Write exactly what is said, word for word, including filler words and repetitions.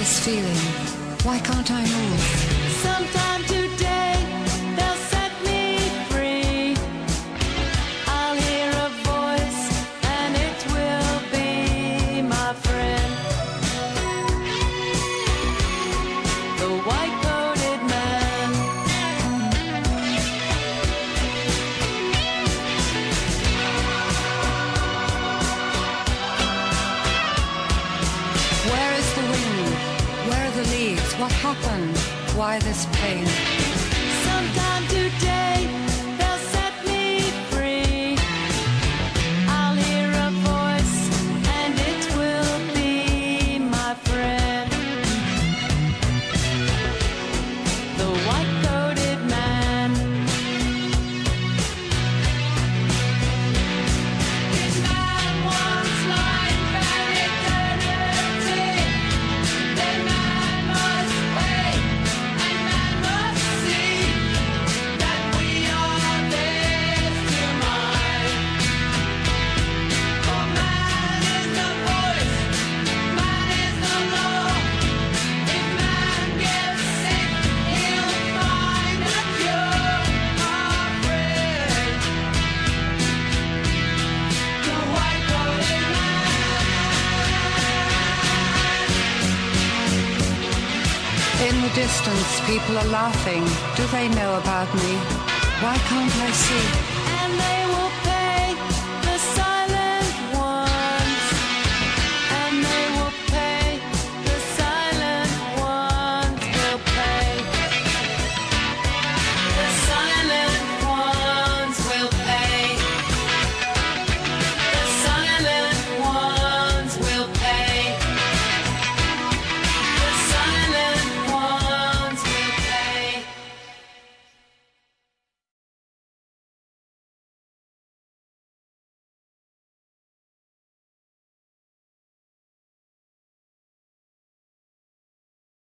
this feeling? Why can't I move? Sometime today they'll set me free. I'll hear a voice and it will be my friend, the white-coated man. Where is the wind? Where are the leaves? What happened? Why this pain? Sometime today they'll set me free. I'll hear a voice and it will be my friend, the white-coated man. This man wants life and eternity. Then man must wait and man must see that we are theirs tonight. For man is the voice, man is the law. If man gets sick, he'll find a cure, our friend, the white-coated man. In the distance, people are laughing. Do they know about me? Why can't I see?